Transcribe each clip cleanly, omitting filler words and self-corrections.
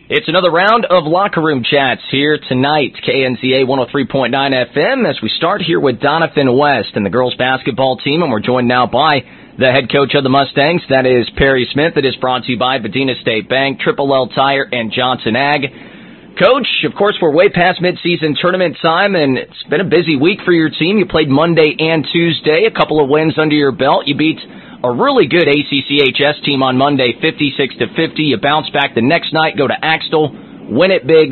It's another round of Locker Room Chats here tonight, KNZA 103.9 FM, as we start here with Doniphan West and the girls basketball team, and we're joined now by the head coach of the Mustangs, that is Perry Smith. It is brought to you by Medina State Bank, Triple L Tire, and Johnson Ag. Coach, of course, we're way past midseason tournament time, and it's been a busy week for your team. You played Monday and Tuesday, a couple of wins under your belt. You beat a really good ACCHS team on Monday, 56-50. You bounce back the next night, go to Axtell, win it big,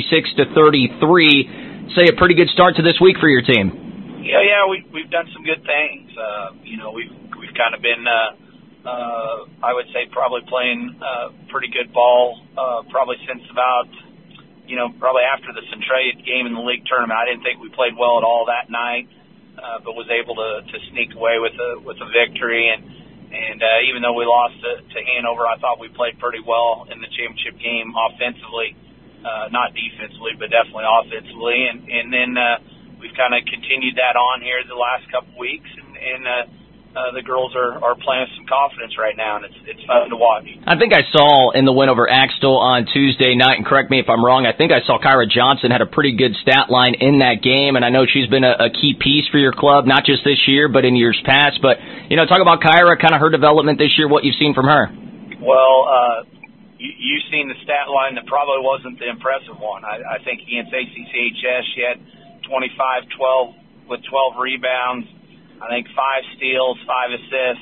76-33. Say a pretty good start to this week for your team. Yeah, we've done some good things. We've kind of been, I would say, probably playing pretty good ball, probably since about, probably after the Centralia game in the league tournament. I didn't think we played well at all that night, but was able to sneak away with a victory. And even though we lost to Hanover, I thought we played pretty well in the championship game offensively, not defensively, but definitely offensively. And then we've kind of continued that on here the last couple weeks, and the girls are playing with some confidence right now, and it's fun to watch. I think I saw in the win over Axtell on Tuesday night, and correct me if I'm wrong, I think I saw Kyra Johnson had a pretty good stat line in that game, and I know she's been a key piece for your club, not just this year, but in years past. But, talk about Kyra, kind of her development this year, what you've seen from her. Well, you've seen the stat line that probably wasn't the impressive one. I think against ACCHS, she had 25-12 with 12 rebounds, I think 5 steals, 5 assists.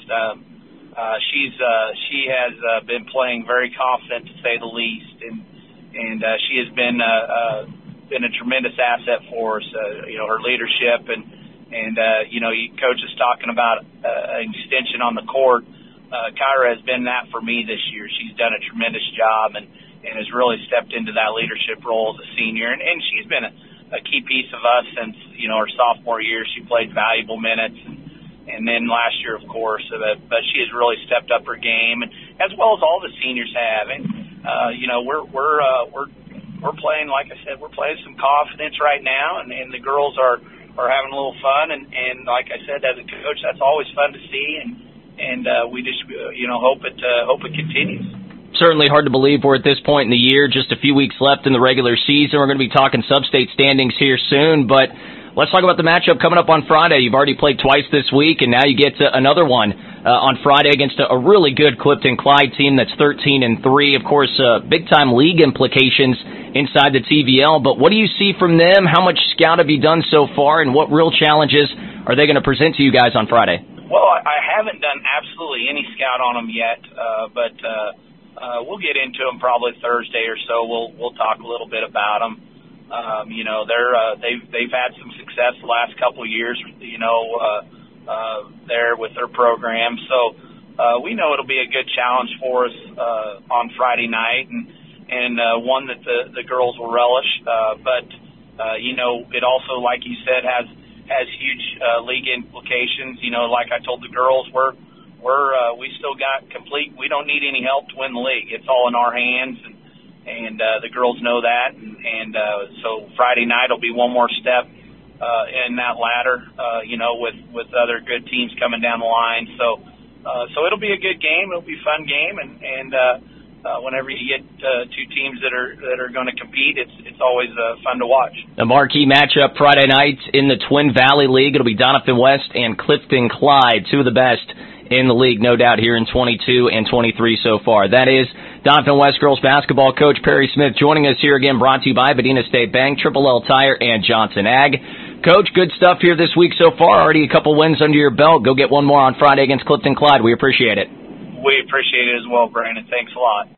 She has been playing very confident, to say the least, and she has been a tremendous asset for us. Her leadership and coach is talking about an extension on the court. Kyra has been that for me this year. She's done a tremendous job and has really stepped into that leadership role as a senior, and she's been a key piece of us since, her sophomore year. She played valuable minutes, and then last year, of course. But she has really stepped up her game, and as well as all the seniors have. And we're playing, like I said, we're playing some confidence right now, and the girls are having a little fun. And like I said, as a coach, that's always fun to see, and we just hope it continues. Certainly hard to believe we're at this point in the year, just a few weeks left in the regular season. We're going to be talking sub-state standings here soon, but let's talk about the matchup coming up on Friday. You've already played twice this week, and now you get to another one on Friday against a really good Clifton Clyde team that's 13-3. Of course, big-time league implications inside the TVL, but what do you see from them? How much scout have you done so far, and what real challenges are they going to present to you guys on Friday? Well, I haven't done absolutely any scout on them yet, but we'll get into them probably Thursday or so. We'll talk a little bit about them. They've had some success the last couple of years, there with their program. So we know it'll be a good challenge for us on Friday night, and one that the girls will relish. But it also, like you said, has huge league implications. Like I told the girls, we still got complete. We don't need any help to win the league. It's all in our hands, and the girls know that. And so Friday night will be one more step in that ladder. With other good teams coming down the line. So it'll be a good game. It'll be a fun game, and whenever you get two teams that are going to compete, it's always fun to watch. The marquee matchup Friday night in the Twin Valley League. It'll be Doniphan West and Clifton Clyde, two of the best in the league, no doubt, here in 22 and 23 so far. That is Doniphan West girls basketball coach Perry Smith joining us here again, brought to you by Medina State Bank, Triple L Tire, and Johnson Ag. Coach, good stuff here this week so far. Already a couple wins under your belt. Go get one more on Friday against Clifton Clyde. We appreciate it. We appreciate it as well, Brandon. Thanks a lot.